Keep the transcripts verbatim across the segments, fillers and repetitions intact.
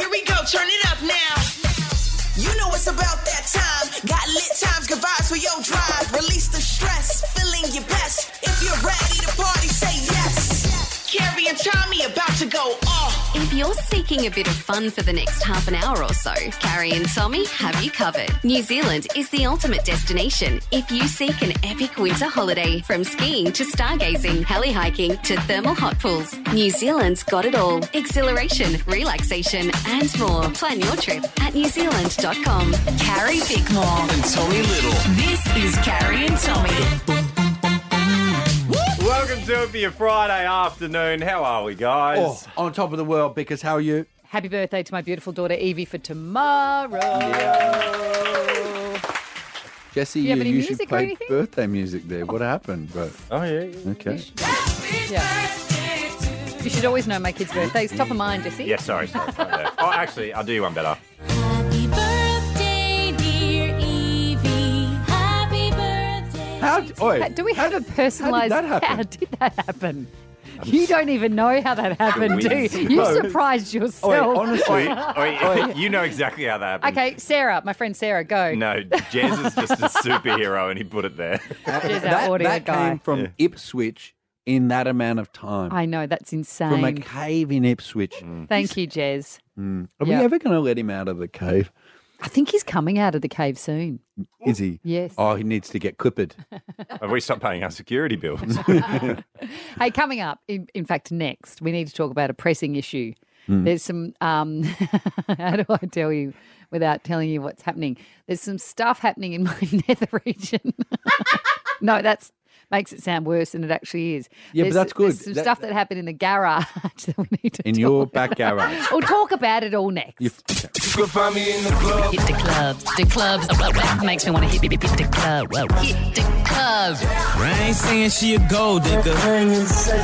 Here we go, turn it up now. You know it's about that time. Got lit times, good vibes for your drive. Release the stress, feeling your best. If you're ready to party, say yes. Carrie and Tommy about to go off. If you're seeking a bit of fun for the next half an hour or so, Carrie and Tommy have you covered. New Zealand is the ultimate destination if you seek an epic winter holiday, from skiing to stargazing, heli hiking to thermal hot pools. New Zealand's got it all. Exhilaration, relaxation and more. Plan your trip at new zealand dot com. Carrie Bickmore and Tommy Little. This is Carrie and Tommy. Welcome to it for your Friday afternoon. How are we, guys? Oh, on top of the world, Bickers. How are you? Happy birthday to my beautiful daughter Evie for tomorrow. Yeah. Jesse, you, you, have any you music should or play anything? birthday music there. What happened, bro? Oh, yeah. yeah. Okay. Yeah. You should always know my kids' birthdays. Top of mind, Jesse. Yeah, sorry. sorry, sorry yeah. Oh, actually, I'll do you one better. Happy birthday, dear Evie. Happy birthday. How, oi, Do we have how a did- personalised... How did that happen? How did that happen? You don't even know how that happened, do you? You No. surprised Oi, yourself. honestly, Oh, you know exactly how that happened. Okay, Sarah, my friend Sarah, go. No, Jez is just a superhero and he put it there. There's our that, audio that guy. came from Ipswich in that amount of time. I know, that's insane. From a cave in Ipswich. Thank you, Jez. Mm. Are Yeah. we ever going to let him out of the cave? I think he's coming out of the cave soon. Is he? Yes. Oh, he needs to get clippered. Have we stopped paying our security bills? Hey, coming up, in, in fact, next, we need to talk about a pressing issue. There's some, um, how do I tell you without telling you what's happening? There's some stuff happening in my nether region. No, that's makes it sound worse than it actually is. Yeah, but There's- that's good. There's some That- stuff that happened in the garage that we need to In talk your about. back garage. We'll talk about it all next. You've- You can find me in the club. Hit the clubs, the clubs. That makes me want to hit, hit, hit the club. Hit the clubs. I ain't saying she a gold digger. Wiggin'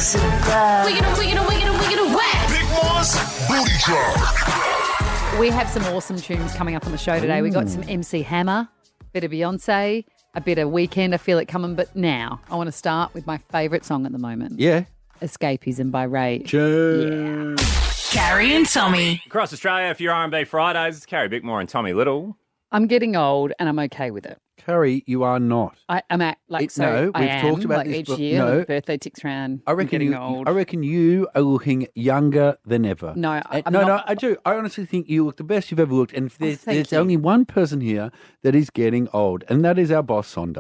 wiggin' wiggin' wiggin' whack. Big Moss, booty drop. We have some awesome tunes coming up on the show today. We got some M C Hammer, a bit of Beyonce, a bit of Weekend. I feel it coming. But now I want to start with my favourite song at the moment. Yeah. Escapism by Ray. Choo. Carrie and Tommy. Across Australia, for your R and B Fridays, it's Carrie Bickmore and Tommy Little. I'm getting old and I'm okay with it. Carrie, you are not. I, I'm at, like, It- so no, I we've am, talked about like this each bef- year. no. The birthday ticks around. I I'm reckon getting you. old. I reckon you are looking younger than ever. No, I- And- I'm no, no. not- I do. I honestly think you look the best you've ever looked. And if there's, thank there's you. only one person here that is getting old, and that is our boss, Sonda.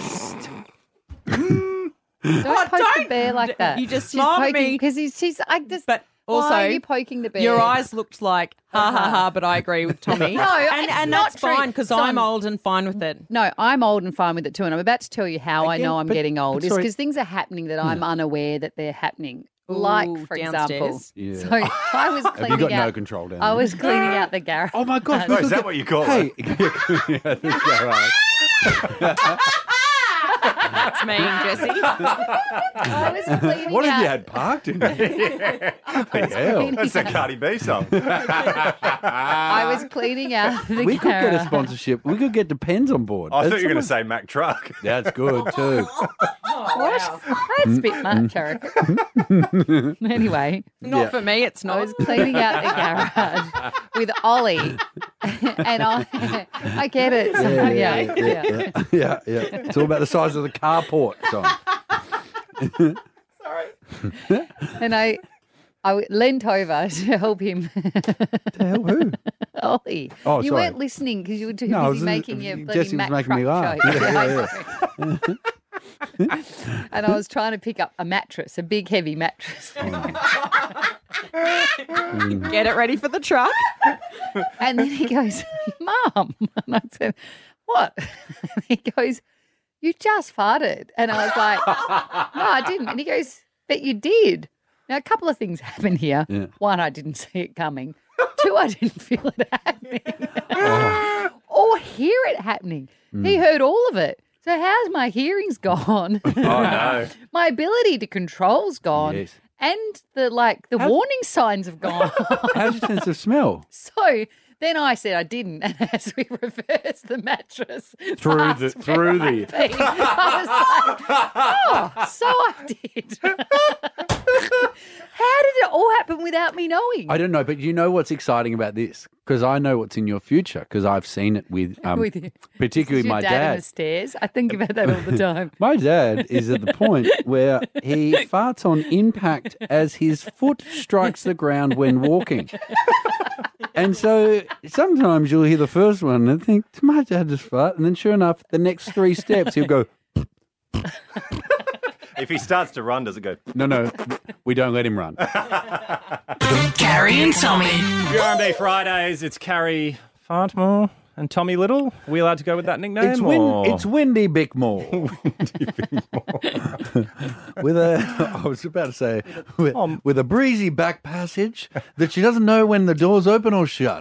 Don't Oh, poke the don't. bear like that. You just smiled at me. because he's she's. I just. But also, why are you poking the bear? Your eyes looked like ha ha ha, but I agree with Tommy. No, and it's and not that's true. fine because Son- I'm old and fine with it. No, I'm old and fine with it too, and I'm about to tell you how I Again, know I'm but- getting old. but Is sorry. because things are happening that I'm unaware that they're happening. Like, Ooh, for example, downstairs? Yeah. so I was cleaning Have you got out. no control down I there? was cleaning out the garage. Oh my gosh! Oh, look is at- that what you call hey, it? That's me, Jessie. I was cleaning what out. have you had parked in there? Hell. That's a Cardi B song. I was cleaning out the We could get a garage. sponsorship. We could get Depends on board. I thought That's you were going to someone- say Mac Truck. That's good too. What? That's a bit much, I reckon. Anyway, Not Yeah. for me, it's I not. was cleaning out the garage with Ollie, and I, I get it. So, Yeah, yeah, yeah, yeah. yeah, yeah, yeah, yeah. It's all about the size of the carport. Son. And I, I leant over to help him. The hell, who? Ollie, Oh, you sorry. weren't listening because you were too No, I busy was- making your bloody Jessie was Mac making me truck laugh. joke. Yeah, Yeah, yeah, I know. And I was trying to pick up a mattress, a big heavy mattress. Get it ready for the truck. And then he goes, Mum. And I said, what? And he goes, you just farted. And I was like, no, I didn't. And he goes, but you did. Now, a couple of things happened here. Yeah. One, I didn't see it coming. Two, I didn't feel it happening. Oh. Or hear it happening. Mm. He heard all of it. So how's my hearing's gone? Oh, no. My ability to control's gone. Yes. And the like the How- warning signs have gone. How's your sense of smell? So Then I said I didn't, and as we reversed the mattress Through past the- where through I'd the- been, I was like, oh, so I did. How did it all happen without me knowing? I don't know, but you know what's exciting about this? Because I know what's in your future because I've seen it with, um, With you. particularly Is your my dad, dad. on the stairs. I think about that all the time. My dad is at the point where he farts on impact as his foot strikes the ground when walking. And so sometimes you'll hear the first one and think, did my dad just fart? And then sure enough, the next three steps he'll go, If he starts to run, does it go? no, no, we don't let him run. Carrie and Tommy. Your R and B Fridays, it's Carrie Fartmore and Tommy Little. Are we allowed to go with that nickname? It's, win- or- it's Windy Bickmore. with a, I was about to say, with, Um, with a breezy back passage that she doesn't know when the door's open or shut.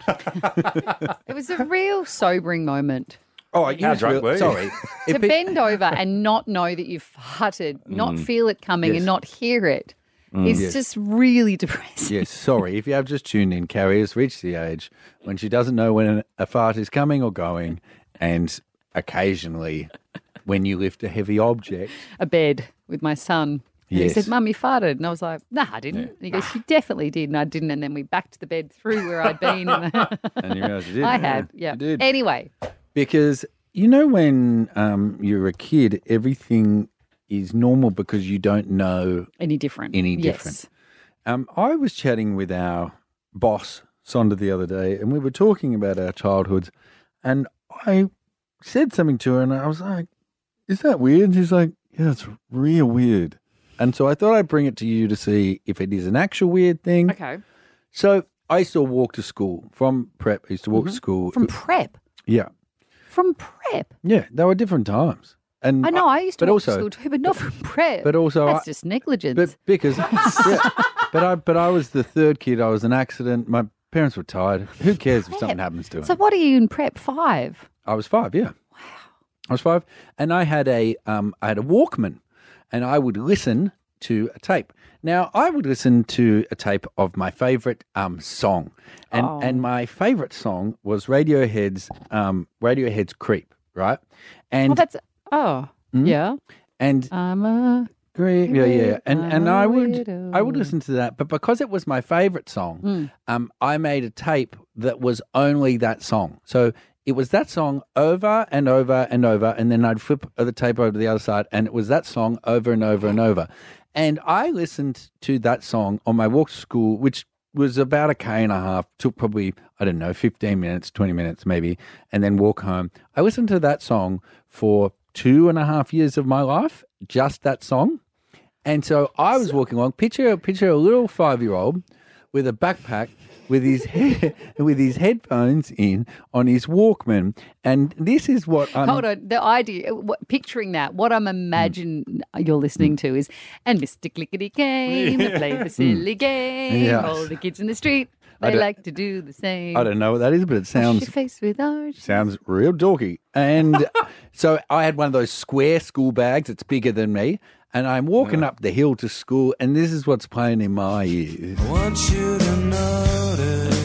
It was a real sobering moment. Oh, you How was drunk real- were you? Sorry. To If it- bend over and not know that you've farted, not Mm. feel it coming Yes. and not hear it, is Yes. just really depressing. Yes, sorry. If you have just tuned in, Carrie has reached the age when she doesn't know when a fart is coming or going, and occasionally when you lift a heavy object. A bed with my son. And Yes. He said, Mum, you farted. And I was like, nah, I didn't. And he goes, you definitely did. And I didn't. And then we backed the bed through where I'd been. And And you realise you did. I had, yeah. You did. Anyway, Because you know when um, you're a kid, everything is normal because you don't know any different. any Yes. different. Um, I was chatting with our boss, Sonda, the other day, and we were talking about our childhoods, and I said something to her, and I was like, is that weird? And she's like, yeah, it's real weird. And so I thought I'd bring it to you to see if it is an actual weird thing. Okay. So I used to walk to school from prep. I used to walk to school. From prep. yeah. From prep. Yeah, there were different times. And I know, I used to but walk also, to school too, but not from prep. But also, That's I- just negligence. But because, yeah, but I, but I was the third kid. I was an accident. My parents were tired. Who cares if something happens to them? So what are you in prep? Five? I was five. Yeah. Wow. I was five, and I had a, um, I had a Walkman, and I would listen to a tape. Now I would listen to a tape of my favorite um song, and Oh. and my favorite song was Radiohead's um Radiohead's "Creep," right? And Well, that's, oh, Hmm? yeah. and I'm a, Great, yeah, yeah, and I'm and a I would widow. I would listen to that, but because it was my favorite song, Mm. um, I made a tape that was only that song. So it was that song over and over and over, and then I'd flip the tape over to the other side, and it was that song over and over and over. And I listened to that song on my walk to school, which was about a K and a half, took probably, I don't know, fifteen minutes, twenty minutes maybe, and then walk home. I listened to that song for two and a half years of my life, just that song. And so I was walking along, picture, picture a little five-year-old with a backpack, with his he- with his headphones in on his Walkman, and this is what I'm. hold on. The idea, what, picturing that, what I'm imagining you're listening to is, and Mister Clickety Game, play the silly game. Yeah. All the kids in the street, I they don't- like to do the same. I don't know what that is, but it Wash sounds your face with orange. sounds real dorky. And so I had one of those square school bags that's bigger than me, and I'm walking up the hill to school, and this is what's playing in my ears. I want you to notice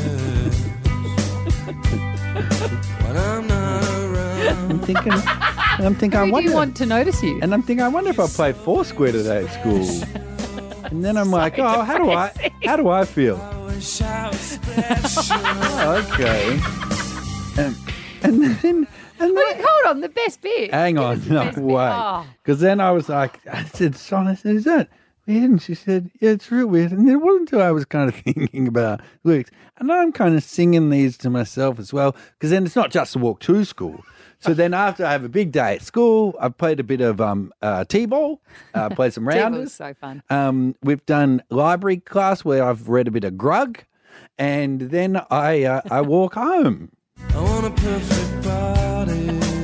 when I'm not around. I'm thinking, and I'm thinking, I Who do wonder, you want to notice you? and I'm thinking, I wonder if I play Foursquare today at school. And then I'm like, oh, how do I, how do I feel? I wish I was special. Oh, okay. And, and then, and Wait, then, hold on, the best bit. hang Give on, us the no, best bit. wait. Oh. Because then I was like, I said, Son, I said, is that weird? And she said, yeah, it's real weird. And then it wasn't until I was kind of thinking about lyrics. And I'm kind of singing these to myself as well. Because then it's not just to walk to school. So then after I have a big day at school, I've played a bit of um, uh, T-ball, uh, played some T-ball's rounders. so fun. Um, we've done library class where I've read a bit of Grug. And then I uh, I walk home. I want a perfect body.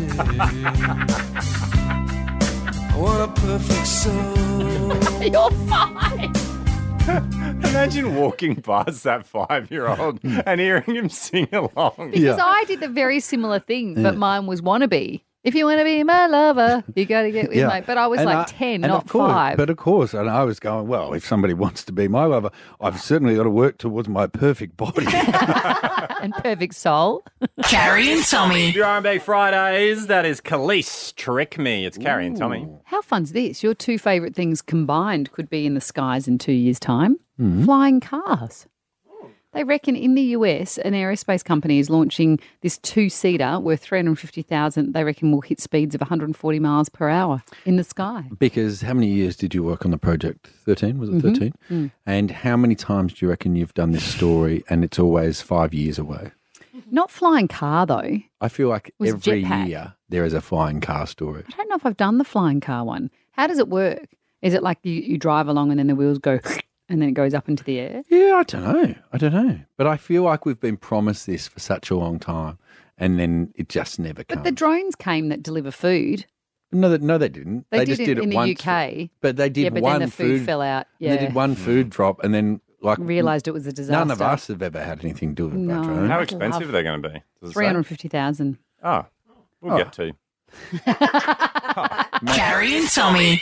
I want a perfect soul. You're fine. Imagine walking past that five-year-old and hearing him sing along. Because Yeah. I did the very similar thing, but mine was wannabe. If you want to be my lover, you got to get with Yeah. me. But I was And like I- ten, and not of course, five. But of course, and I was going, well, if somebody wants to be my lover, I've certainly got to work towards my perfect body. And perfect soul. Carrie and Tommy. Your R and B Fridays, that is Khalees, Trick Me. It's Carrie and Tommy. How fun's this? Your two favourite things combined could be in the skies in two years' time. Hmm. Flying cars. They reckon in the U S, an aerospace company is launching this two-seater worth three hundred fifty thousand dollars. They reckon will hit speeds of one hundred forty miles per hour in the sky. Because how many years did you work on the project? thirteen, was it Mm-hmm. thirteen? Mm. And how many times do you reckon you've done this story and it's always five years away? Not flying car, though. I feel like Was every jetpack. year there is a flying car story. I don't know if I've done the flying car one. How does it work? Is it like you, you drive along and then the wheels go and then it goes up into the air? Yeah, I don't know. I don't know. But I feel like we've been promised this for such a long time and then it just never But comes. the drones came that deliver food. no, they, no, they didn't. They, did just it did it in the once. U K. But they did yeah, but one then the food, fell out. They Yeah. did one food drop and then like Realised it was a disaster. none of us have ever had anything to do with No. that drone. How I'd expensive love- are they going to be? Does it say? three hundred fifty thousand. Oh, we'll Oh. get to. Carrie and Tommy.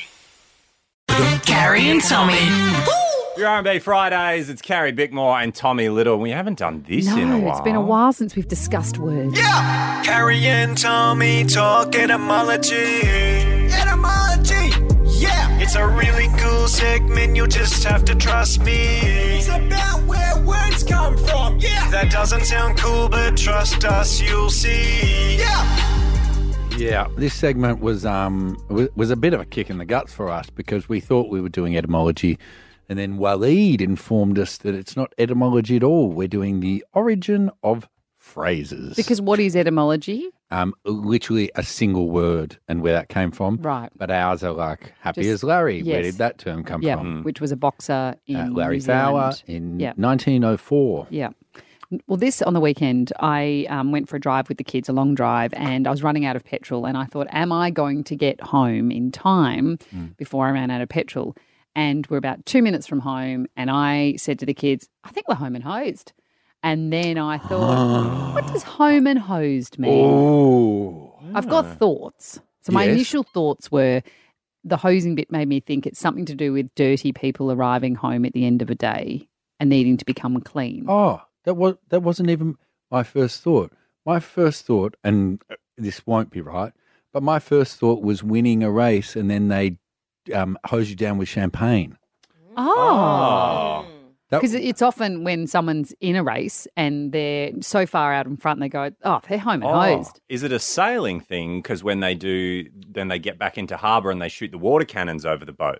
Carrie and Tommy. Your R and B Fridays, it's Carrie Bickmore and Tommy Little. We haven't done this in a No, while. it's been a while since we've discussed words. Carrie and Tommy talk etymology. Etymology, yeah. It's a really cool segment, you'll just have to trust me. It's about where words come from, yeah. That doesn't sound cool, but trust us, you'll see. Yeah. Yeah, this segment was um was, was a bit of a kick in the guts for us because we thought we were doing etymology, and then Waleed informed us that it's not etymology at all. We're doing the origin of phrases. Because what is etymology? um, literally a single word and where that came from. Right. But ours are like happy Just- as Larry. Where yes. did that term come Yeah, from? which was a boxer in Uh, Larry New Fowler Zealand. in Yeah. nineteen oh four. Yeah. Well, this on the weekend, I um, went for a drive with the kids, a long drive, and I was running out of petrol. And I thought, am I going to get home in time before I ran out of petrol? And we're about two minutes from home. And I said to the kids, I think we're home and hosed. And then I thought, what does home and hosed mean? Oh. I've got thoughts. So my Yes. initial thoughts were the hosing bit made me think it's something to do with dirty people arriving home at the end of a day and needing to become clean. Oh, that was that wasn't even my first thought. My first thought, and this won't be right, but my first thought was winning a race and then they um, hose you down with champagne. Oh. That- Because it's often when someone's in a race and they're so far out in front, they go, oh, they're home and Oh, hosed. is it a sailing thing? Because when they do, then they get back into harbour and they shoot the water cannons over the boat.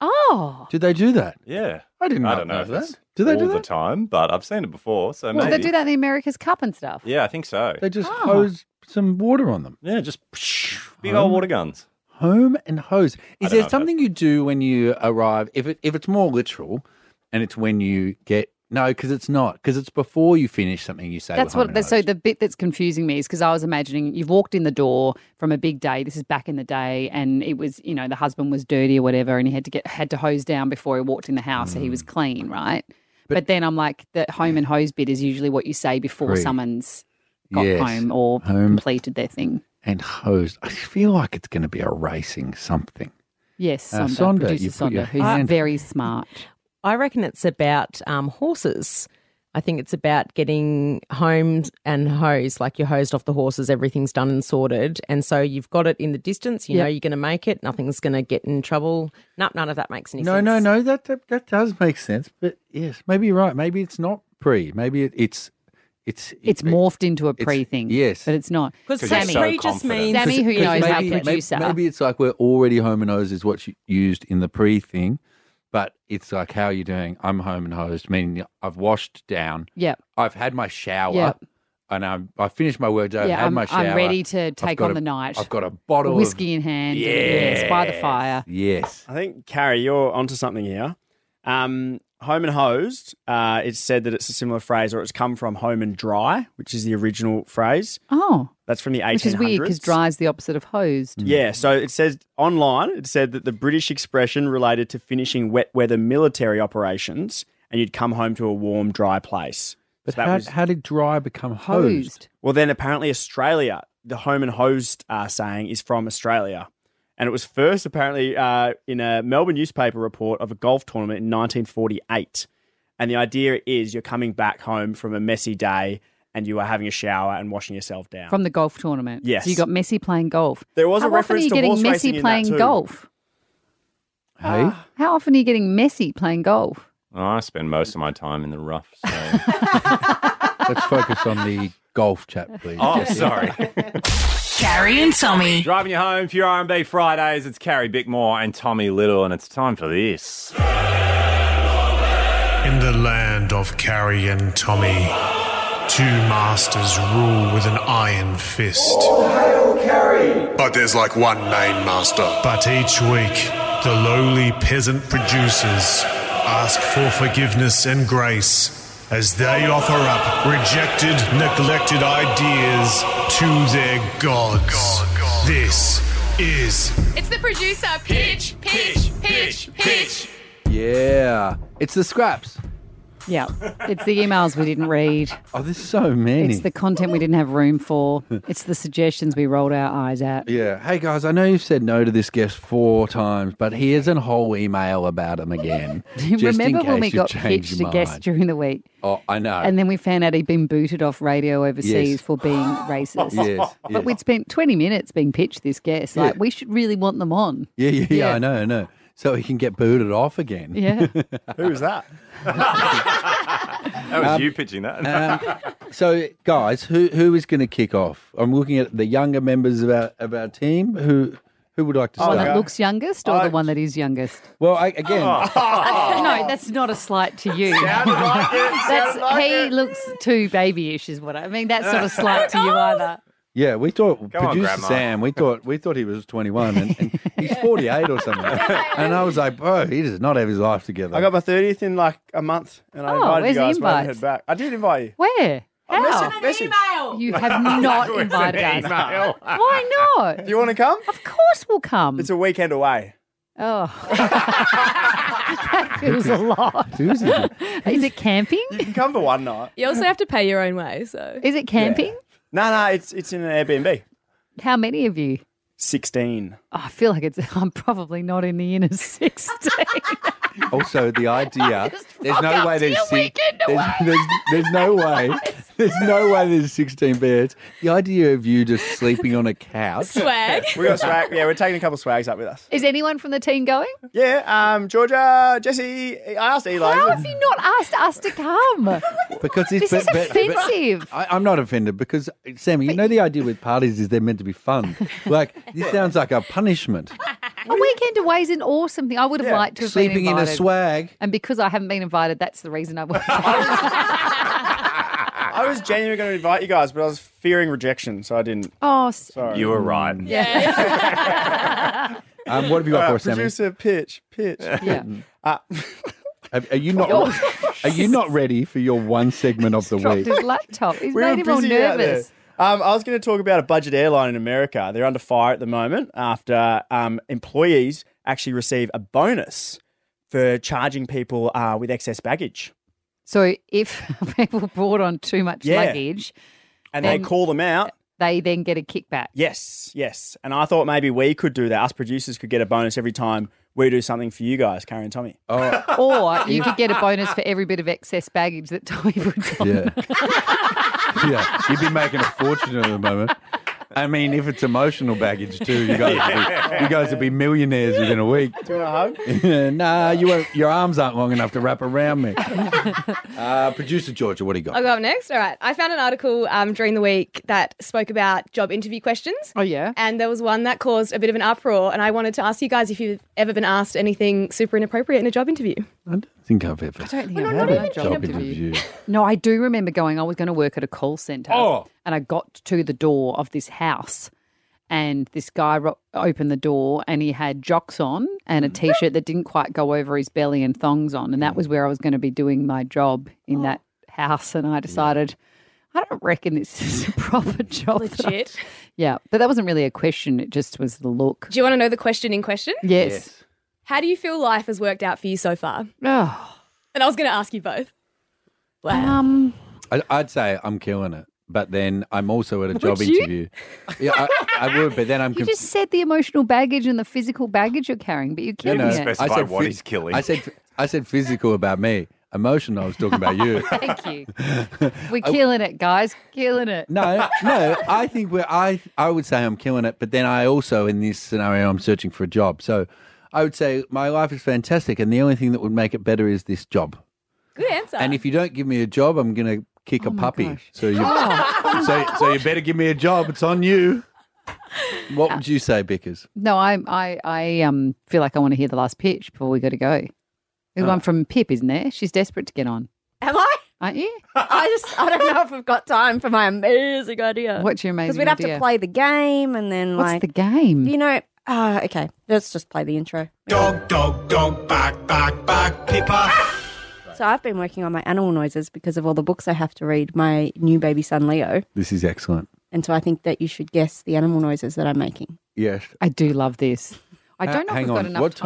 Oh. Did they do that? Yeah. I didn't I know, don't know if that. it's Do they all do the that? time, but I've seen it before, so Well, maybe. they do that in the America's Cup and stuff. Yeah, I think so. They just Oh. hose some water on them. Yeah, just big old water guns. Home and hose. Is don't know there if something you do when you arrive? If it, if it's more literal, and it's when you get no, because it's not. Because it's before you finish something. You say That's we're home what. and So hosed. the bit that's confusing me is because I was imagining you've walked in the door from a big day. This is back in the day, and it was you know the husband was dirty or whatever, and he had to get had to hose down before he walked in the house, so he Mm. was clean, right? But, then I'm like the home and hose bit is usually what you say before Pre. someone's got Yes. home or Home. completed their thing. and hosed. I feel like it's going to be a racing something. Yes, Uh, Sonda, Sonda, producer you put your Sonda, who's hand- very smart. I reckon it's about um, horses. I think it's about getting home and hosed, like you're hosed off the horses, everything's done and sorted. And so you've got it in the distance, you Yep. know you're going to make it, nothing's going to get in trouble. Nope, none of that makes any No, sense. no, no. That, that that does make sense. But yes, maybe you're right. Maybe it's not pre. Maybe it, it's it's It's morphed into a it's- pre thing. yes. but it's not. Because Because you're Sammy, so pre just confident. means Sammy, who Because knows our maybe- maybe- producer. Maybe it's like we're already home and hosed is what's used in the pre thing, but it's like how are you doing? I'm home and hosed, meaning I've washed down. Yeah. I've had my shower. Yeah. And I'm, I finished my work day. I've Yeah, had I'm- my I'm shower. ready to I've take got on a- the night. I've got a bottle Whiskey of in hand. Yes. Yes, by the fire. Yes. I think, Carrie, you're onto something here. Um, home and hosed, uh, it's said that it's a similar phrase, or it's come from home and dry, which is the original phrase. Oh, That's from the which eighteen is hundreds. weird because dry is the opposite of hosed. Yeah, so it says online, it said that the British expression related to finishing wet weather military operations and you'd come home to a warm, dry place. But So that how, was- how did dry become hosed? Hosed. Well, then apparently Australia the home and hosed uh, saying is from Australia. And it was first apparently uh, in a Melbourne newspaper report of a golf tournament in nineteen forty-eight. And the idea is you're coming back home from a messy day and you are having a shower and washing yourself down. From the golf tournament. Yes. So you got Messi playing golf. There was How a reference often to are you getting horse racing Messi in playing that too. golf? Hey? How often are you getting Messi playing golf? Oh, I spend most of my time in the rough. So. Let's focus on the golf chat, please. Oh, Jesse. sorry. Carrie and Tommy. Driving you home for your R and B Fridays, it's Carrie Bickmore and Tommy Little, and it's time for this. In the land of Carrie and Tommy, two masters rule with an iron fist. But there's like one main master. But each week, the lowly peasant producers ask for forgiveness and grace as they offer up rejected, neglected ideas to their gods. This is... It's the producer. Pitch, pitch, pitch, pitch. Yeah. It's the scraps. Yeah. It's the emails we didn't read. Oh, there's so many. It's the content we didn't have room for. It's the suggestions we rolled our eyes at. Yeah. Hey, guys, I know you've said no to this guest four times, but here's a whole email about him again. just Remember in when we case you've got changed pitched your a guest mind. during the week? Oh, I know. And then we found out he'd been booted off radio overseas Yes. for being racist. Yes, But yes. we'd spent twenty minutes being pitched this guest. Like, Yeah. we should really want them on. Yeah, yeah, yeah, Yeah. I know, I know. So he can get booted off again. Yeah. Who was that? That was Um, you pitching that. Um, so, guys, who who is going to kick off? I'm looking at the younger members of our of our team. Who who would like to The start? one that looks youngest or I- the one that is youngest? Well, I, again, No, that's not a slight to you. That's, he looks too babyish is what I, I mean. That's not a slight to you either. yeah, we thought Come on, producer Grandma. Sam. We thought we thought he was twenty-one, and, and he's forty-eight or something. And I was like, bro, he does not have his life together. I got my thirtieth in like a month and I Oh, invited where's you the guys, but I haven't invite? heard back. I did invite you. Where? How? Message, message. You have not It's an invited us. email. Why not? Do you want to come? Of course we'll come. It's a weekend away. Oh, that feels a lot. Who's he? Is it camping? You can come for one night. You also have to pay your own way, so. Is it camping? No, no, it's it's in an Airbnb. How many of you? sixteen. Oh, I feel like it's. I'm probably not in the inner sixteen. Also, the idea. There's fuck no up way to there's your six, weekend there's, away. there's, there's no way. There's no way there's sixteen beds. The idea of you just sleeping on a couch. Swag. We got swag. Yeah, we're taking a couple of swags up with us. Is anyone from the team going? Yeah, um, Georgia, Jesse. I asked Eli. How have you not asked us to come? Because it's This is but- but- but- offensive. I, I'm not offended because, Sammy, you know the idea with parties is they're meant to be fun. Like, this sounds like a punishment. A weekend away is an awesome thing. I would have Yeah. liked to have Sleeping been in a invited. swag. And because I haven't been invited, that's the reason I went. I was genuinely going to invite you guys, but I was fearing rejection, so I didn't. Oh, s- Sorry. You were right. Um, what have you got All for right, us, Sammy? producer, pitch, pitch. yeah. Uh, Are, are you not? Are you not ready for your one segment of the Dropped week? his laptop. He's we were made him all busy out there. nervous. Um, I was going to talk about a budget airline in America. They're under fire at the moment after um, employees actually receive a bonus for charging people uh, with excess baggage. So if people brought on too much Yeah. luggage, And And- they call them out. they then get a kickback. Yes, yes. And I thought maybe we could do that. Us producers could get a bonus every time we do something for you guys, Carrie and Tommy. Oh, Or you could get a bonus for every bit of excess baggage that Tommy puts on. yeah. Yeah, you'd be making a fortune at the moment. I mean, if it's emotional baggage too, you guys, would be, you guys would be millionaires within a week. Do you want a hug? Nah, you won't, your arms aren't long enough to wrap around me. Uh, Producer Georgia, what do you got? I'll go up next. All right. I found an article um, during the week that spoke about job interview questions. Oh, yeah? And there was one that caused a bit of an uproar. And I wanted to ask you guys if you've ever been asked anything super inappropriate in a job interview. I don't think I've ever. I don't think Well, I've no, had not a even job job interview. interview. No, I do remember going, I was going to work at a call centre. Oh. And I got to the door of this house and this guy ro- opened the door and he had jocks on and a T-shirt that didn't quite go over his belly and thongs on. And that was where I was going to be doing my job in that house. And I decided, I don't reckon this is a proper job. that I- Legit. Yeah, but that wasn't really a question. It just was the look. Do you want to know the question in question? Yes. How do you feel life has worked out for you so far? Oh. And I was going to ask you both. Wow. Um, I, I'd say I'm killing it. but then I'm also at a job Would you? interview. Yeah, I, I would, but then I'm. You just said the emotional baggage and the physical baggage you're carrying, but you're No, killing no, it. I said what phy- he's killing. I said I said physical about me. Emotional, I was talking about you. Thank you. We're killing it, guys. Killing it. No, no, I think we're, I, I would say I'm killing it, but then I also, in this scenario, I'm searching for a job. So I would say my life is fantastic, and the only thing that would make it better is this job. Good answer. And if you don't give me a job, I'm going to kick a puppy. gosh. So you, Oh. so, so you better give me a job. It's on you. What would you say, Bickers? No, I, I, I um feel like I want to hear the last pitch before we got to go. There's Oh. one from Pip, isn't there? She's desperate to get on, Am I? aren't you? I just I don't know if we've got time for my amazing idea. What's your amazing Because we'd have idea? to play the game and then What's like the game? you know. Uh, okay, let's just play the intro. Dog, dog, dog, back, back, back, Pippa. So I've been working on my animal noises because of all the books I have to read. My new baby son Leo, This is excellent. and so I think that you should guess the animal noises that I'm making. Yes. I do love this. I Ha- don't know if hang we've got on. enough What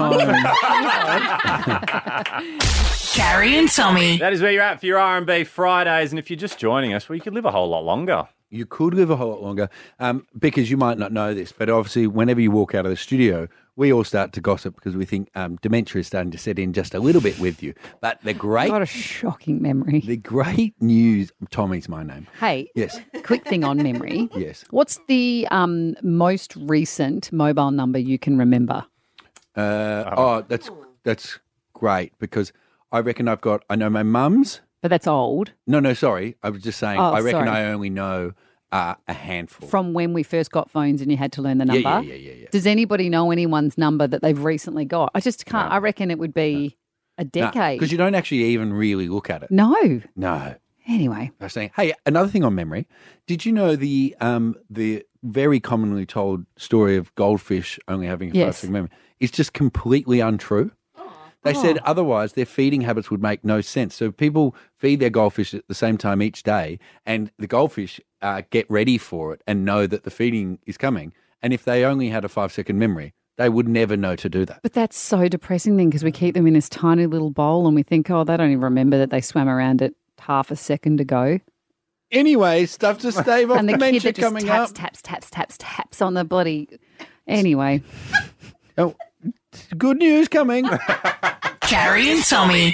time. Carrie and Tommy. That is where you're at for your R and B Fridays. And if you're just joining us, well, you could live a whole lot longer. You could live a whole lot longer. Um, because you might not know this, but obviously whenever you walk out of the studio, we all start to gossip because we think um, dementia is starting to set in just a little bit with you. But the great... What a shocking memory. The great news... Tommy's my name. Hey, Yes. quick thing on memory. Yes. What's the um, most recent mobile number you can remember? Uh, oh, that's that's great because I reckon I've got... I know my mum's. But that's old. No, no, sorry. I was just saying Oh, I reckon sorry. I only know uh, a handful. From when we first got phones and you had to learn the Yeah, number? yeah, yeah, yeah, yeah. Does anybody know anyone's number that they've recently got? I just can't. I reckon it would be a decade. Because you don't actually even really look at it. No. No. Anyway. I was saying, hey, another thing on memory. Did you know the um, the very commonly told story of goldfish only having a Yes. five-second memory is just completely untrue? They said Oh. otherwise their feeding habits would make no sense. So people feed their goldfish at the same time each day, and the goldfish uh, get ready for it and know that the feeding is coming. And if they only had a five-second memory, they would never know to do that. But that's so depressing then because we keep them in this tiny little bowl and we think, oh, they don't even remember that they swam around it half a second ago. Anyway, stuff to stave off And the kid dementia that just coming taps, up. taps, taps, taps, taps on the bloody... Anyway. Oh, good news coming. Carrie and Tommy.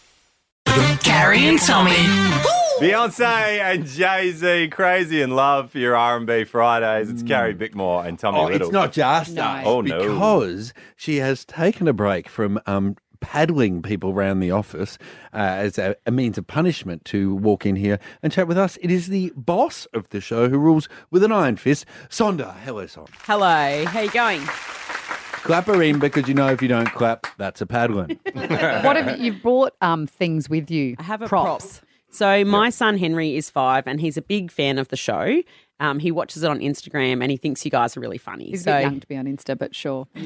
Carrie and Tommy. Beyonce and Jay-Z, Crazy in Love for your R and B Fridays. It's Carrie Bickmore and Tommy Oh, Little. it's not just No. us. Oh, no. Because she has taken a break from um, paddling people around the office uh, as a, a means of punishment to walk in here and chat with us. It is the boss of the show who rules with an iron fist, Sonda. Hello, Sonda. Hello, how you going? Clap her in because you know if you don't clap, that's a paddling. What have you, you've brought um, things with you? I have a props. prop. So my son Henry is five and he's a big fan of the show. Um, he watches it on Instagram and he thinks you guys are really funny. He's so a bit young to be on Insta, but sure. okay.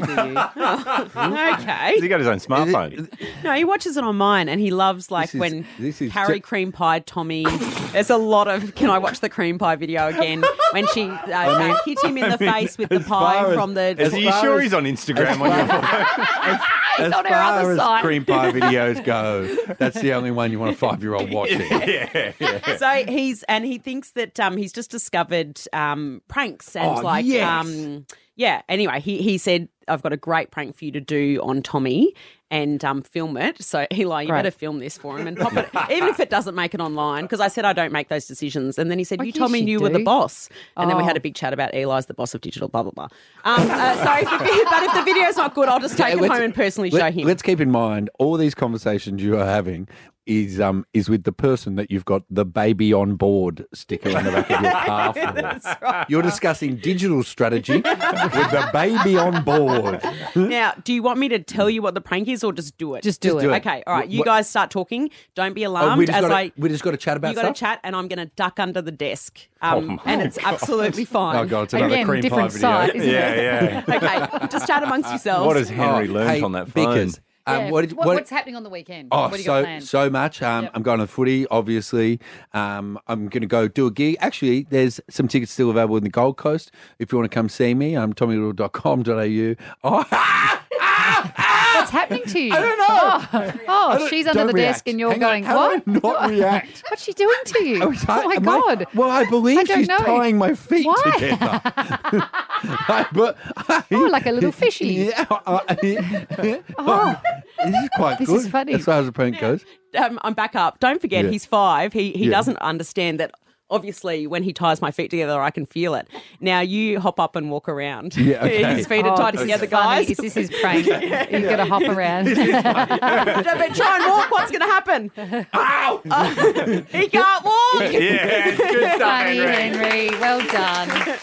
Has he got his own smartphone? No, he watches it on mine and he loves like This is- when this is Harry ju- cream pied Tommy. There's a lot of, can I watch the cream pie video again? When she uh, uh, hit him in the I mean, face with the as far pie as- from the... Are you sure he's on Instagram on your phone? As on our far other as side. cream pie videos go, that's the only one you want a five-year-old watching. yeah, yeah. So he's and he thinks that um, he's just discovered um, pranks and Oh, like yes. um, yeah. Anyway, he he said I've got a great prank for you to do on Tommy and um, film it. So Eli, you Great. better film this for him and pop it, even if it doesn't make it online. Because I said I don't make those decisions, and then he said Oh, you yes, told me you you were the do. boss, and then we Oh. had a big chat about Eli's the boss of digital, blah blah blah. Um, uh, so, if the, but if the video's not good, I'll just take Yeah, it let's- home and personally let- show him. Let's keep in mind all these conversations you are having is um is with the person that you've got the baby on board sticker on the back of your car for. That's right. You're discussing digital strategy with the baby on board. Now, do you want me to tell you what the prank is or just do it? Just do Just it. do it. Okay, all right. You What- guys start talking. Don't be Oh, alarmed we just as gotta, I. we just got to chat about You got to stuff. chat, and I'm going to duck under the desk, Oh um, my and it's God. absolutely fine. Oh god, it's another Again, cream pie different video. site, isn't Yeah, it? yeah. Okay, just chat amongst yourselves. What has Henry Oh, learned hey, on that phone? Because, um, Yeah. what did, What- what, what's happening on the weekend? Oh, what do you got so planned? so much. Um, Yep. I'm going to the footy, obviously. Um, I'm going to go do a gig. Actually, there's some tickets still available in the Gold Coast. If you want to come see me, I'm tommy little dot com dot a u. Oh, What's happening to you? I don't know. Oh, oh I don't- she's under don't the react. desk and you're Hang on, going, how what? do I not react? What's she doing to you? I was oh, like, my am I- God. well, I believe I don't she's know. tying my feet Why? together. I, but, I, Oh, like a little fishy. Yeah. I, Oh. this is quite This good. is funny. As far as the prank goes. Um, I'm back up. Don't forget, Yeah. he's five. He he Yeah. doesn't understand that. Obviously, when he ties my feet together, I can feel it. Now you hop up and walk around. Yeah, okay. His feet are Oh, tied this is together, funny. guys. Is this his prank? You've got to hop around. But try and walk. What's going to happen? Ow! He can't walk. Yeah, good stuff, Funny, Henry. Henry. Well done.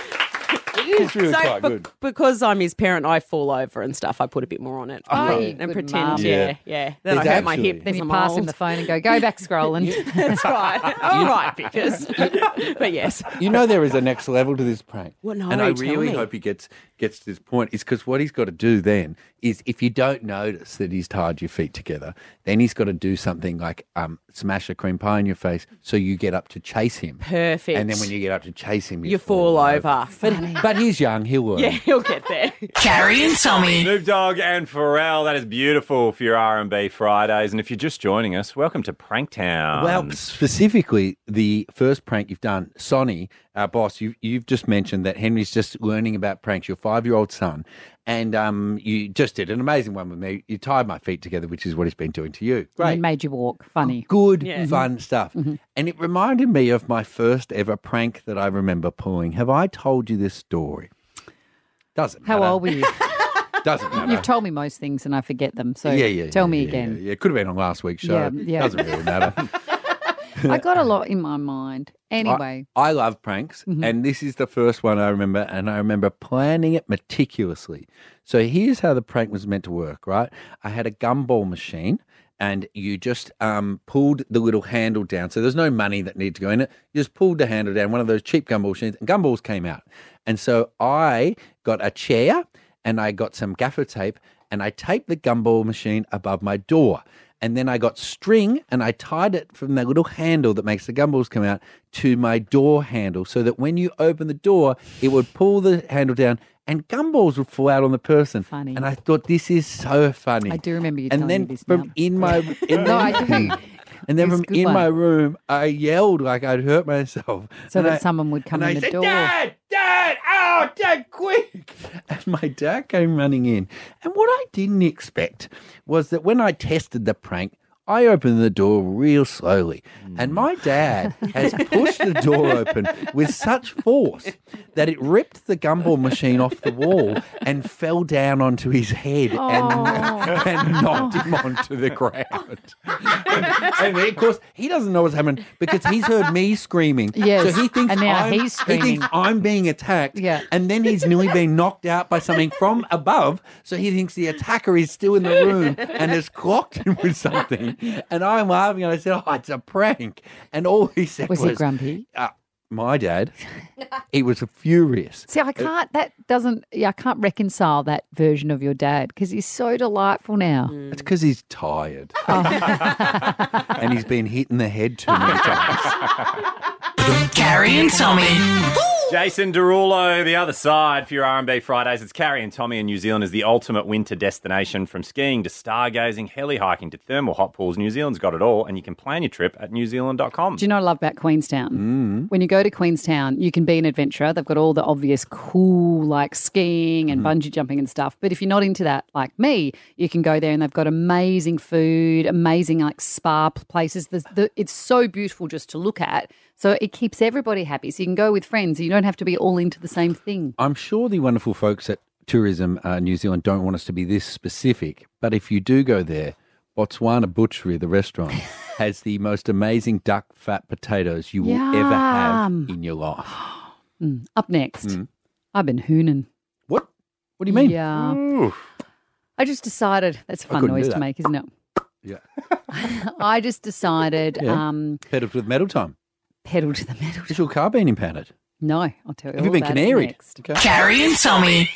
It is really So, quite be- good. because I'm his parent, I fall over and stuff. I put a bit more on it. Oh, and you good pretend, mum. yeah, Yeah. yeah. Then There's I hurt my actually- hip. Then as you I'm pass him old. the phone and go, go back scrolling. That's right. All right, Vickers. But yes. You know there is a next level to this prank. Well, no, and I tell really me. hope he gets gets to this point. Is because what he's got to do then is if you don't notice that he's tied your feet together, then he's got to do something like um, smash a cream pie in your face so you get up to chase him. Perfect. And then when you get up to chase him, you, You fall over. But, but he's young. He'll learn. Yeah, he'll get there. Carrie and Tommy. Snoop Dogg and Pharrell, that is beautiful for your R and B Fridays. And if you're just joining us, welcome to Pranktown. Well, specifically, the first prank you've done, Sonny, our boss, you, you've just mentioned that Henry's just learning about pranks, your five-year-old son, and um, you just did an amazing one with me. You tied my feet together, which is what he's been doing to you. And made you walk. Funny. Good, Yeah. fun stuff. Mhm. And it reminded me of my first ever prank that I remember pulling. Have I told you this story? Doesn't How matter. old were you? Doesn't matter. You've told me most things and I forget them. So yeah, yeah, tell yeah, me yeah, again. Yeah, yeah. It could have been on last week's show. Yeah, yeah. Doesn't really matter. I got a lot in my mind. Anyway. I, I love pranks, Mhm. and this is the first one I remember, and I remember planning it meticulously. So here's how the prank was meant to work, right? I had a gumball machine, and you just um, pulled the little handle down. So there's no money that needed to go in it. You just pulled the handle down, one of those cheap gumball machines, and gumballs came out. And so I got a chair, and I got some gaffer tape, and I taped the gumball machine above my door. And then I got string and I tied it from the little handle that makes the gumballs come out to my door handle so that when you open the door, it would pull the handle down and gumballs would fall out on the person. Funny. And I thought, this is so funny. I do remember you And telling then me this from now. in my... In No, I do. And then It's a from good in one. my room, I yelled like I'd hurt myself. So And that I- someone would come and in I the said, door. Dad, Dad, oh, Dad, quick. And my dad came running in. And what I didn't expect was that when I tested the prank, I opened the door real slowly. And my dad has pushed the door open with such force that it ripped the gumball machine off the wall and fell down onto his head and, and knocked him onto the ground. And of course, he doesn't know what's happened because he's heard me screaming. Yes, So he thinks and now I'm, he's He screaming. thinks I'm being attacked. Yeah. And then he's nearly being knocked out by something from above. So he thinks the attacker is still in the room and has clocked him with something. And I'm laughing and I said, oh, it's a prank. And all he said Was was... he grumpy? Uh, my dad, he was furious. See, I can't, that doesn't, yeah, I can't reconcile that version of your dad because he's so delightful now. It's because he's tired. And he's been hit in the head too many times. Carrie and Tommy. Jason Derulo, the other side for your R and B Fridays. It's Carrie and Tommy, and New Zealand is the ultimate winter destination. From skiing to stargazing, heli hiking to thermal hot pools, New Zealand's got it all, and you can plan your trip at new zealand dot com. Do you know what I love about Queenstown? Mm. When you go to Queenstown, you can be an adventurer. They've got all the obvious cool, like skiing and bungee jumping and stuff. But if you're not into that, like me, you can go there and they've got amazing food, amazing like spa places. The, the, it's so beautiful just to look at. So it keeps everybody happy. So you can go with friends. You don't have to be all into the same thing. I'm sure the wonderful folks at Tourism uh, New Zealand don't want us to be this specific, but if you do go there, Botswana Butchery, the restaurant, has the most amazing duck fat potatoes you will ever have Yum. in your life. Mm. Up next, Mm. I've been hooning. What? What do you mean? Yeah. I just decided, that's a I fun couldn't noise do to that. make, isn't it? Yeah. I just decided, Yeah. um, Pedals with metal time. pedal to the metal. Has your car been impounded? No, I'll tell you. Have you all been about it canaried? next. Okay. Carrie and Tommy.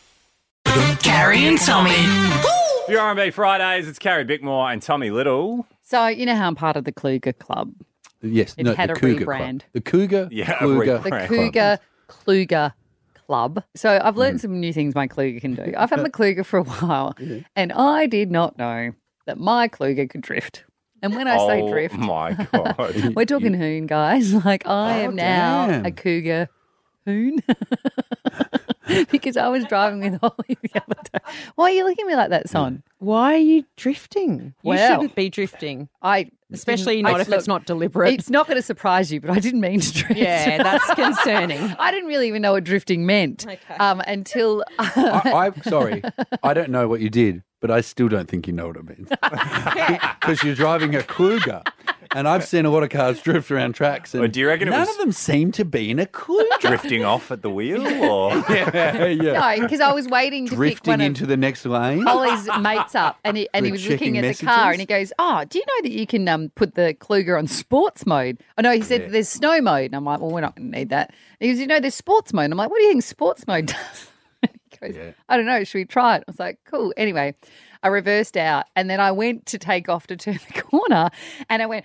Carrie and Tommy. For your R and B Fridays, it's Carrie Bickmore and Tommy Little. So, you know how I'm part of the Kluger Club? Yes, It no, had the a Cougar rebrand. Club. The Cougar Yeah, a Kluger rebrand. The Right. Cougar Kluger club. So I've learned Mm. some new things my Kluger can do. I've had my Kluger for a while, and I did not know that my Kluger could drift. And when I say Oh, drift, my God. we're talking hoon, guys. Like I am now damn. a cougar hoon. Because I was driving with Holly the other day. Why are you looking at me like that, Son? Why are you drifting? You Well, shouldn't be drifting. I Especially didn't- not I- if look, it's not deliberate. It's not going to surprise you, but I didn't mean to drift. Yeah, that's concerning. I didn't really even know what drifting meant um, until I, I'm sorry. I don't know what you did, but I still don't think you know what it means. Because you're driving a Kluger. And I've seen a lot of cars drift around tracks. And Well, do you reckon it none was- of them seem to be in a Kluger. Drifting off at the wheel, or yeah, yeah. no, because I was waiting to pick Drifting one of into the next lane. Holly's mates up, and he and he For was looking checking at messages? the car, and he goes, "Oh, do you know that you can um, put the Kluger on sports mode?" Oh no, he said Yeah. there's snow mode, and I'm like, "Well, we're not going to need that." He goes, "You know, there's sports mode." I'm like, "What do you think sports mode does?" And he goes, Yeah. "I don't know. Should we try it?" I was like, "Cool." Anyway, I reversed out, and then I went to take off to turn the corner, and I went.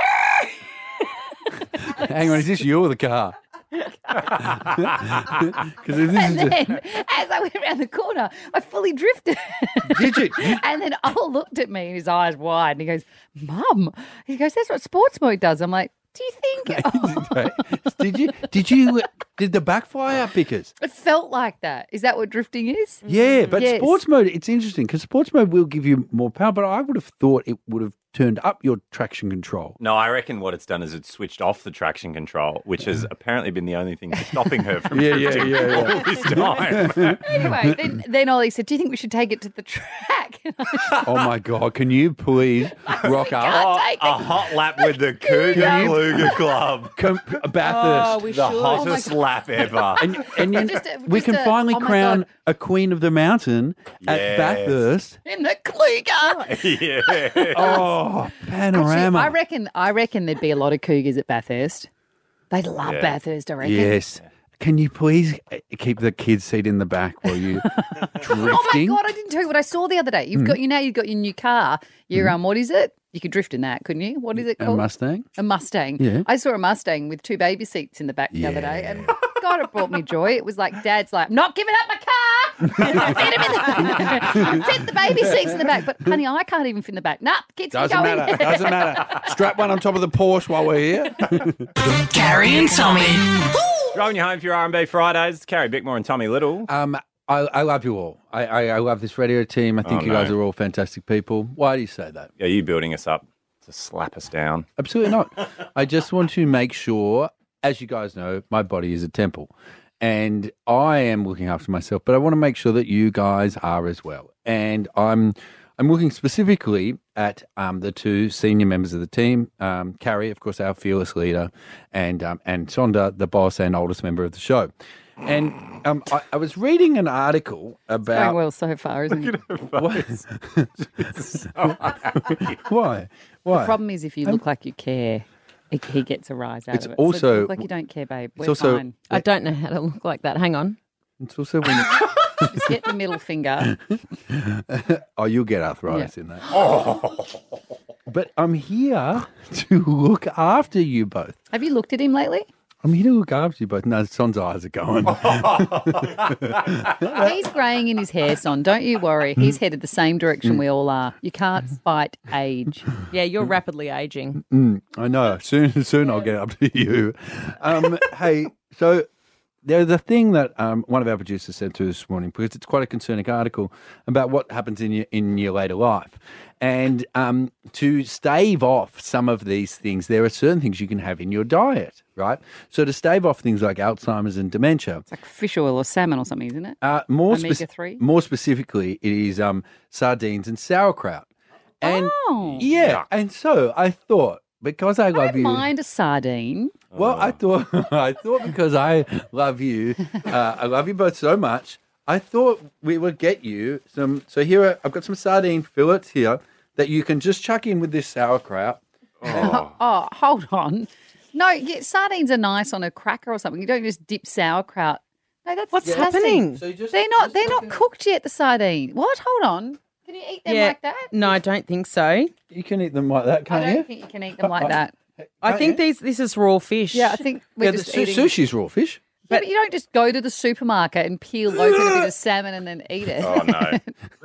Hang on, is this you or the car? Because this And is then, as I went around the corner, I fully drifted. Did you? And then Ol looked at me and his eyes wide and he goes, Mum, he goes, that's what sports mode does. I'm like, do you think? did you? Did you? Did the backfire pickers? It felt like that. Is that what drifting is? Yeah, but Yes. sports mode, it's interesting because sports mode will give you more power, but I would have thought it would have turned up your traction control. no? I reckon what it's done is it's switched off the traction control, which has apparently been the only thing stopping her from Yeah, yeah, drifting yeah, yeah. all this time. Anyway, then, then Ollie said, do you think we should take it to the track? And I was Oh my God, can you please rock up? Oh, take a hot lap with the Cougar Kluger Club. Com- Bathurst. Oh, we The should. hottest lap ever. and and you, Just a- we just can a- finally oh my crown God. a queen of the mountain at Yes. Bathurst. in the Kluger. yeah. Oh, panorama. Actually, I reckon, I reckon there'd be a lot of Cougars at Bathurst. They love Yeah. Bathurst, I reckon. Yes. Can you please uh, keep the kids' seat in the back while you drifting? Oh my God, I didn't tell you what I saw the other day. You've got, you know, you've got your new car. Your, um, what is it? You could drift in that, couldn't you? What is it A called? Mustang? A Mustang. Yeah. I saw a Mustang with two baby seats in the back the other day, and God, it brought me joy. It was like Dad's like, I'm not giving up my car. fit, him in the, fit the baby seats in the back, but honey, I can't even fit in the back. Nah, kids can Doesn't go matter. in. Doesn't matter. Strap one on top of the Porsche while we're here. Carrie and Tommy. Driving you home for your R and B Fridays. It's Carrie Bickmore and Tommy Little. Um, I, I love you all. I, I, I love this radio team. I think Oh, you guys no. are all fantastic people. Why do you say that? Are you building us up to slap us down? Absolutely not. I just want to make sure, as you guys know, my body is a temple. And I am looking after myself, but I want to make sure that you guys are as well. And I'm I'm looking specifically at um, the two senior members of the team, um, Carrie, of course, our fearless leader, and um, and Sonda, the boss and oldest member of the show. And um, I, I was reading an article Going about well so far, isn't it? why why The problem is if you look like you care, he, he gets a rise out It's of it. So also- look like you don't care, babe. We're it's also- fine. I don't know how to look like that. Hang on. it's also when Just get the middle finger. oh you'll get arthritis in that. Oh. But I'm here to look after you both. Have you looked at him lately? I'm here to look after you both. No, Son's eyes are going. He's greying in his hair, Son. Don't you worry. He's headed the same direction we all are. You can't fight age. Yeah, you're rapidly aging. Mm, I know. Soon, soon I'll get up to you. Um, hey, so there's a thing that um, one of our producers sent through this morning because it's quite a concerning article about what happens in your in your later life. And um, to stave off some of these things, there are certain things you can have in your diet, right? So to stave off things like Alzheimer's and dementia, It's like fish oil or salmon or something, isn't it? uh, more Omega spec- three? more specifically, it is um, sardines and sauerkraut. And Oh. yeah, and so I thought because I I love don't you. mind a sardine. Well, I thought I thought because I love you, uh, I love you both so much. I thought we would get you some. So here are, I've got some sardine fillets here that you can just chuck in with this sauerkraut. Oh, oh hold on. No, yeah, sardines are nice on a cracker or something. You don't just dip sauerkraut. No, that's What's disgusting. happening? So you just, They're not. They're not cooked yet. The sardine. What? Hold on. Can you eat them Yeah. like that? No, I don't think so. You can eat them like that, I can't don't you? think you can eat them like that. I Can't think you? these this is raw fish. Yeah, I think we're Yeah, the just su- eating. sushi's raw fish. Yeah, but you don't just go to the supermarket and peel open a bit of salmon and then eat it. Oh, no.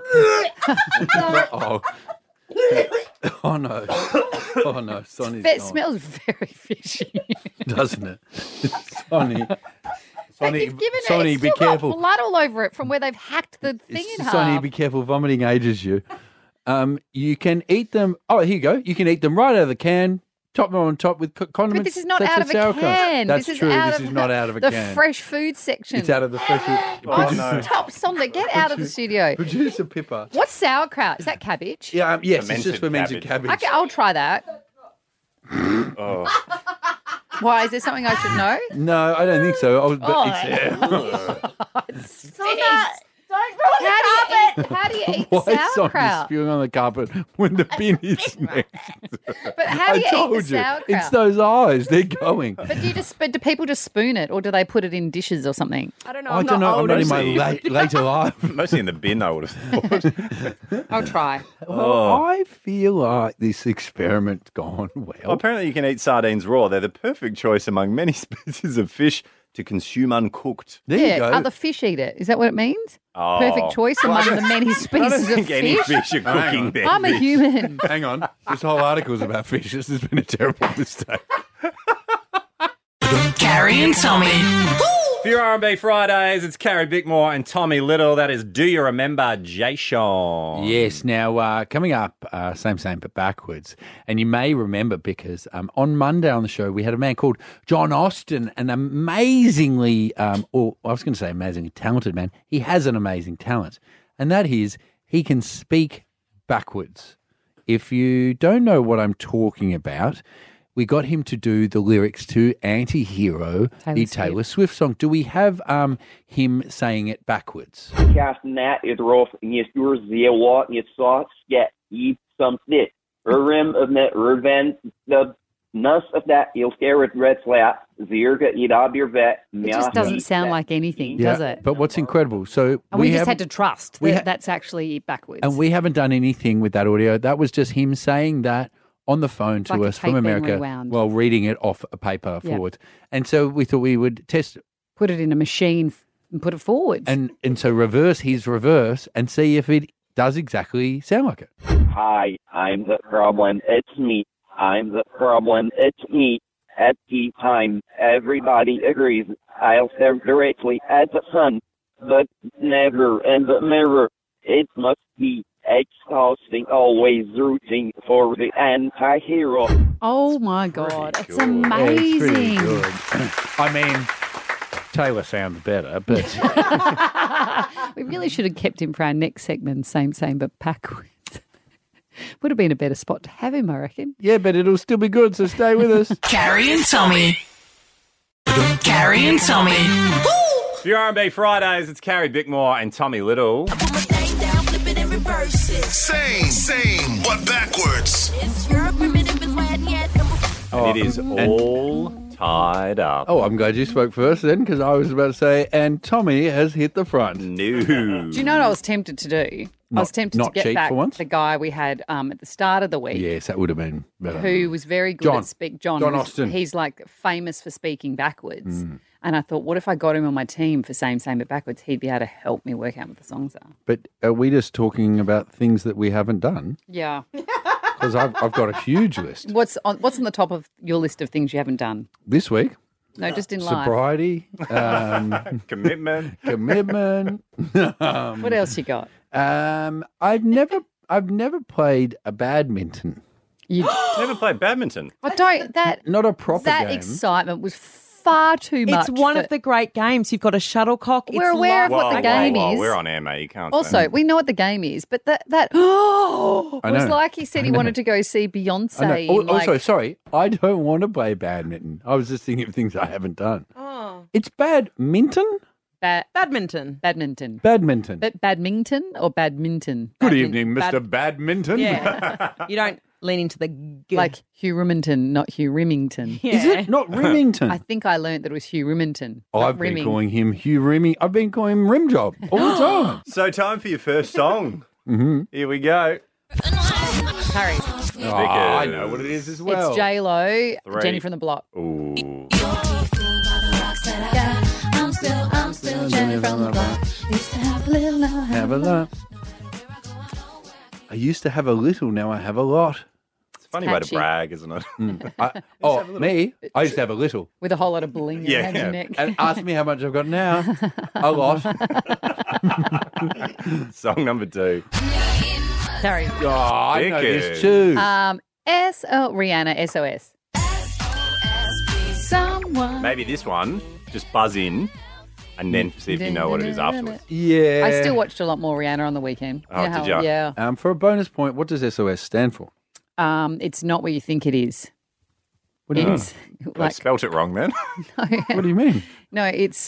oh. oh, no. Oh, no. Sonny's It gone. smells very fishy. Doesn't it? Sonny. Sonny, You've given it, Sonny it's be still got careful. blood all over it from where they've hacked the thing in half. Sonny, be careful. Vomiting ages you. Um, you can eat them. Oh, here you go. You can eat them right out of the can. Top them on top with co- condiments. But this is not such out as of a sauerkraut. can. That's this is true. out This of is not out of a the can. fresh food section. It's out of the fresh food. Oh, no. Stop, Sonder, get out of the studio. Producer Pippa. What's sauerkraut? Is that cabbage? Yeah, um, yes, it's Fermented just fermented cabbage. Okay, I'll try that. Oh. Why? Is there something I should know? No, I don't think so. I was, but Oh. it's, Sonder, don't How ruin do you eat, how do you eat why is Sonny sauerkraut? spewing on the carpet when the bin is next? But how do you I told eat the you, sauerkraut? it's those eyes. They're going. But do you just? But do people just spoon it, or do they put it in dishes or something? I don't know. I I'm don't not know. old I'm not in enough. my late, later life. Mostly in the bin, I would have thought. I'll try. Well, Oh. I feel like this experiment's gone well. Well, apparently you can eat sardines raw. They're the perfect choice among many species of fish to consume uncooked. There yeah, you go. other fish eat it. Is that what it means? Oh. Perfect choice among the many I species don't think of any fish. fish are Hang cooking on. their I'm a fish. human. Hang on. This whole article's about fish. This has been a terrible mistake. Carrie and Tommy. For your R and B Fridays, it's Carrie Bickmore and Tommy Little. That is Do You Remember Jay Sean? Yes. Now, uh, coming up, uh, same, same, but backwards. And you may remember because um, on Monday on the show, we had a man called John Austin, an amazingly, um, or I was going to say amazingly talented man. He has an amazing talent, and that is he can speak backwards. If you don't know what I'm talking about, we got him to do the lyrics to Anti-Hero, Taylor the Swift. Taylor Swift song. Do we have um, him saying it backwards? Kastnät är rough, ni stor zewa, ni sauce, get eat some snit. Urim of net revenge, the nus of that, you'll scare it red slap, zirga eat ab your vet. It just doesn't sound like anything, does it? But what's incredible, so And we, just haven't- had to trust we that ha- that's actually backwards. And we haven't done anything with that audio. That was just him saying that on the phone to Like a us tape from being America rewound. while reading it off a paper Yeah. forward. And so we thought we would test Put it in a machine and put it forward. and, and so reverse his reverse and see if it does exactly sound like it. Hi, I'm the problem, it's me. I'm the problem, it's me. At tea time, everybody agrees. I'll stare directly at the sun, but never in the mirror. It must be exhausting, always rooting for the anti-hero. oh my God, it's Yeah, it's pretty amazing. good. I mean, Taylor sounds better, but we really should have kept him for our next segment, same, same, but backwards. Would have been a better spot to have him, I reckon. yeah, but it'll still be good, so stay with us. Carrie and Tommy. Carrie and Tommy. For your R and B Fridays, it's Carrie Bickmore and Tommy Little. Same, same, but backwards. And it is all tied up. Oh, I'm glad you spoke first then, because I was about to say, and Tommy has hit the front. No. Do you know what I was tempted to do? I Not- was tempted not to get cheat back for once? the guy we had um, at the start of the week. Yes, that would have been better. Who was very good John. at speak. John, John was- Austin. He's like famous for speaking backwards. Mm. And I thought, what if I got him on my team for same, same, but backwards? He'd be able to help me work out what the songs are. But are we just talking about things that we haven't done? Yeah. Because I've, I've got a huge list What's on What's on the top of your list of things you haven't done? this week. No, just in life. Sobriety, um, Commitment. commitment. um, What else you got? Um, I've never, I've never played a badminton. You never played badminton. I don't. That Not a proper that game. excitement was far too much. It's one for- of the great games. You've got a shuttlecock. We're it's aware of live. what the game whoa, is. We're on air, mate. You can't. Also, say. we know what the game is, but that that oh, I it was know. like he said he I know. wanted to go see I Beyonce. know. in, Al- like, Also, sorry, I don't want to play badminton. I was just thinking of things I haven't done. Oh. It's badminton? ba- Badminton. badminton. Badminton. But badminton or badminton? Good Badmin- evening, Mister bad- Badminton. Yeah. You don't lean into the g- Like Hugh Remington, not Hugh Remington. Yeah. Is it not Remington? I think I learnt that it was Hugh Remington. Oh, not I've been Rimming. calling him Hugh Rimmy. I've been calling him Rim Job all the time. So, time for your first song. mm-hmm. Here we go. Harry. Oh, I know what it is as well. It's J Lo, Three. Jenny from the Block. Ooh. never that. I used to have a little, now I have a lot. It's a funny way to catchy. brag, isn't it? Mm. I, oh, me? I used to have a little. With a whole lot of bling Yeah, around yeah. your neck. And ask me how much I've got now. A lot. Song number two. Sorry. Oh, I know Wicked. this too. Um, S O Rihanna, S O S. Someone. Maybe this one, just buzz in and then see if you know what it is afterwards. Yeah. I still watched a lot more Rihanna on the weekend. Oh, You know did how- ya? Yeah. Um, for a bonus point, what does S O S stand for? Um, it's not what you think it is. What do you It's I like spelt it wrong then. What do you mean? no, it's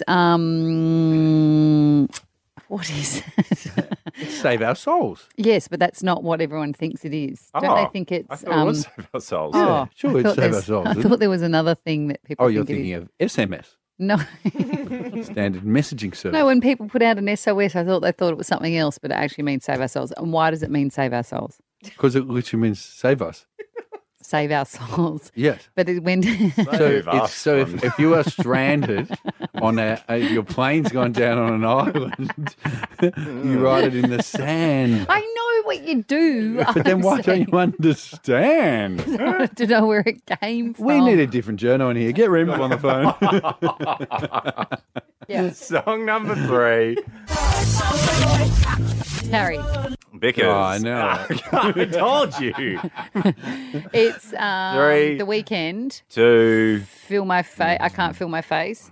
um, what is it? Save our souls. Yes, but that's not what everyone thinks it is. Don't Oh, they think it's? I thought um, it was Save Our Souls. Oh, Yeah, sure, I it's thought Save Our there's- Souls, I isn't thought it? there was another thing that people. Oh, you're think it thinking is. of S M S, No, standard messaging service. no. When people put out an S O S, I thought they thought it was something else, but it actually means save our souls. And why does it mean save our souls? Because it literally means save us. Save our souls. Yes. But it, when So, Save it's, us so if, from- if you are stranded on a, a your plane's gone down on an island, you write it in the sand. I know what you do. But then I'm why don't saying. you understand? to know where it came from. We need a different journo in here. Get Reem on the phone. Yeah. Song number three. Harry. Because Oh, I know. I told you. It's um, Three. The Weekend. Two. Feel my face. I can't feel my face.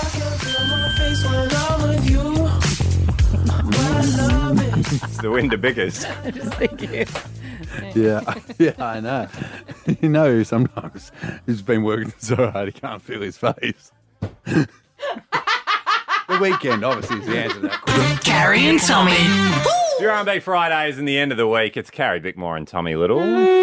It's the Winter Biggers. I just think you. Yeah, yeah, I know. You know, sometimes he's been working so hard he can't feel his face. The Weekend, obviously, is the answer to that question. Carrie and Tommy. Your R and B Fridays and the end of the week. It's Carrie Bickmore and Tommy Little.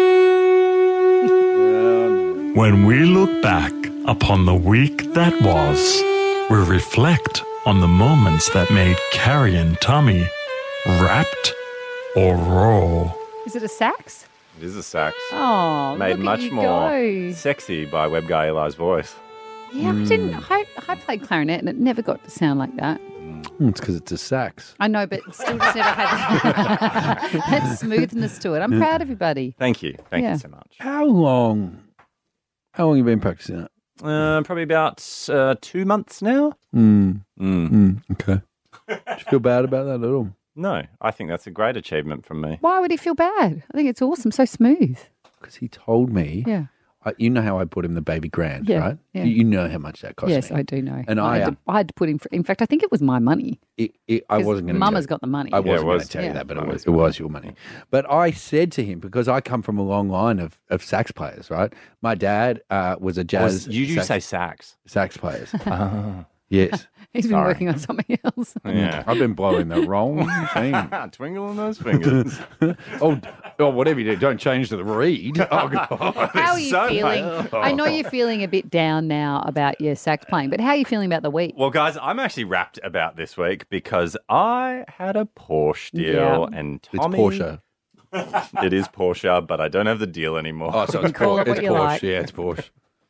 When we look back upon the week that was, we reflect on the moments that made Carrie and Tommy rapt or raw. Is it a sax? It is a sax. Oh, Made look at much you more go. sexy by web guy Eli's voice. Yeah, I didn't. I, I played clarinet and it never got to sound like that. Mm, It's because it's a sax. I know, but still just never had that, that smoothness to it. I'm proud of you, buddy. Thank you. Thank Yeah. you so much. How long? How long have you been practicing it? Uh, probably about uh, two months now. Mm. Mm. Mm. Okay. Do you feel bad about that at all? No, I think that's a great achievement from me. Why would he feel bad? I think it's awesome. So smooth. Because he told me. Yeah. I, you know how I put him the baby grand, Yeah, right? yeah. You, you know how much that cost yes, me. I do know. And I, had, uh, to, I had to put him. For, in fact, I think it was my money. It, it, I 'Cause wasn't going to. Mama's got the money. I Yeah, it wasn't going was. to tell you Yeah. that, but it was, it was your money. But I said to him, because I come from a long line of, of sax players, right? My dad uh, was a jazz. Was- you do sax, say sax. sax players. Ah. Yes. He's been Sorry. working on something else. Yeah. I've been blowing the wrong thing. Twinkling those fingers. oh, oh, whatever you do, don't change the reed. Oh, God. How are you so feeling? much- I know you're feeling a bit down now about your sax playing, but how are you feeling about the week? Well, guys, I'm actually rapt about this week because I had a Porsche deal Yeah. and It's Tommy... Porsche. It is Porsche, but I don't have the deal anymore. Oh, so it's, Call Por- it what it's you Porsche. like. Yeah, it's Porsche.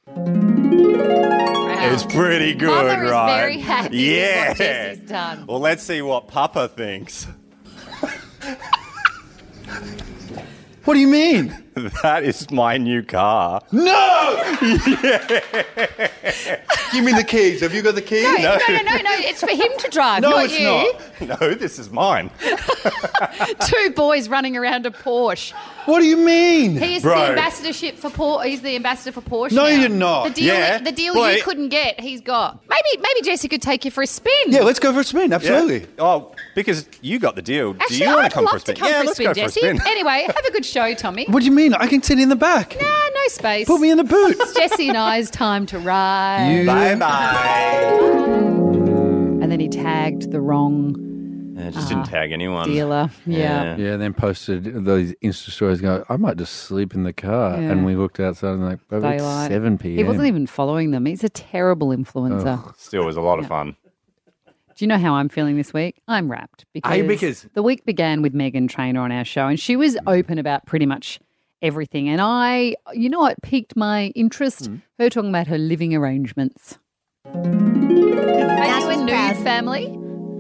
It's pretty good, Mama is right? very happy yeah. with what Jesse's done. Well, let's see what Papa thinks. What do you mean? That is my new car. No! Give me the keys. Have you got the keys? No, no, no, no, no. It's for him to drive, No, not it's you. not. No, this is mine. Two boys running around a Porsche. What do you mean? He is Bro. the ambassadorship for Porsche. He's the ambassador for Porsche. No, now. you're not. The deal, Yeah. the deal Boy. you couldn't get, he's got. Maybe, maybe Jesse could take you for a spin. Yeah, let's go for a spin. Absolutely. Yeah. Oh, because you got the deal. Actually, Do you want I'd to come love for a spin? to come yeah, for a let's spin, go Jesse. for a spin. Anyway, have a good show, Tommy. What do you mean? I can sit in the back. Nah, no space. Put me in the boot. It's Jesse and I's time to ride. You- Bye bye. And then he tagged the wrong I just didn't tag anyone. dealer. Yeah. Yeah, and then posted those Insta stories going, I might just sleep in the car. Yeah. And we looked outside and like, oh, it's Daylight. seven p.m. He wasn't even following them. He's a terrible influencer. Still was a lot of fun. Do you know how I'm feeling this week? I'm wrapped because, Are you? Because- the week began with Megan Trainor on our show, and she was open about pretty much everything. And I, you know, what piqued my interest? Mm. Her talking about her living arrangements. Are you a nude family?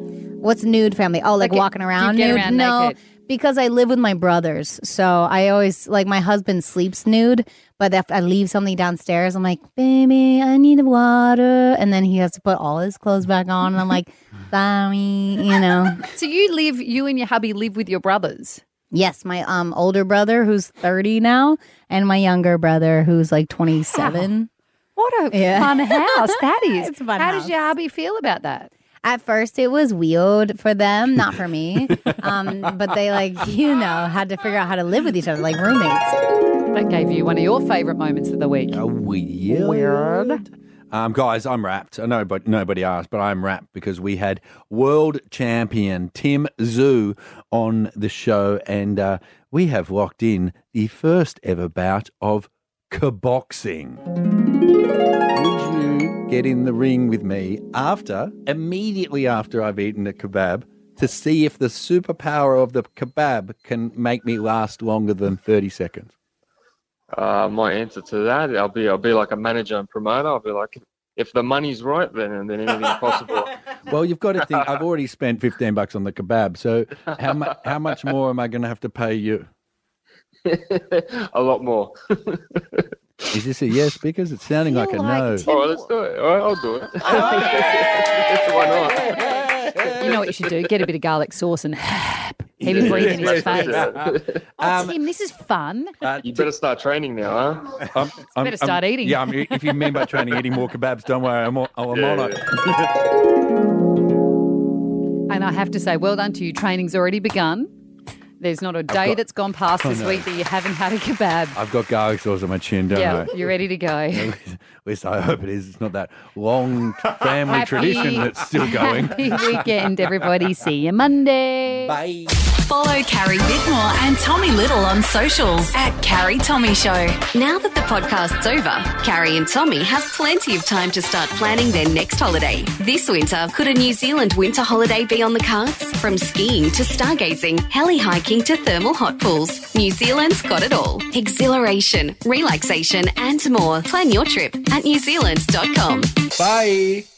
What's nude family? Oh, like, Like, walking around you get nude? around no, naked. because I live with my brothers. So I always, like, my husband sleeps nude, but if I leave something downstairs, I'm like, baby, I need water. And then he has to put all his clothes back on. And I'm like, sorry, you know. So you live, you and your hubby live with your brothers? Yes, my um older brother who's thirty now, and my younger brother who's like twenty-seven. What a Yeah. fun house that is. It's a fun How house. does your hubby feel about that? At first, it was weird for them, not for me. um, but they, like, you know, had to figure out how to live with each other, like roommates. That gave you one of your favourite moments of the week. Oh, weird. Weird. Um, guys, I'm wrapped. I know, but nobody asked, but I'm wrapped because we had world champion Tim Zhu on the show, and uh, we have locked in the first ever bout of kickboxing. Would you get in the ring with me after, immediately after I've eaten a kebab, to see if the superpower of the kebab can make me last longer than thirty seconds? Uh, my answer to that, I'll be, I'll be like a manager and promoter. I'll be like, if the money's right, then then anything's possible. Well, you've got to think. I've already spent fifteen bucks on the kebab, so how mu- how much more am I going to have to pay you? A lot more. Is this a yes? Because it's sounding like a no. All right, let's do it. All right, I'll do it. Why not? You know what you should do? Get a bit of garlic sauce and heavy breathe in his face. Oh, Tim, this is fun. You better start training now, huh? I'm, I'm, better start I'm- eating. Yeah, I'm, if you mean by training, eating more kebabs, don't worry, I'm, on- I'm Yeah, on it. And I have to say, well done to you. Training's already begun. There's not a day got- that's gone past I this know. week that you haven't had a kebab. I've got garlic sauce on my chin, don't Yeah, I? you're ready to go. At least I hope it is. It's not that long family Happy- tradition that's still going. Happy weekend, everybody. See you Monday. Bye. Follow Carrie Bittmore and Tommy Little on socials at Carrie Tommy Show. Now that the podcast's over, Carrie and Tommy have plenty of time to start planning their next holiday. This winter, could a New Zealand winter holiday be on the cards? From skiing to stargazing, heli hiking to thermal hot pools, New Zealand's got it all. Exhilaration, relaxation and more. Plan your trip at new zealand dot com. Bye.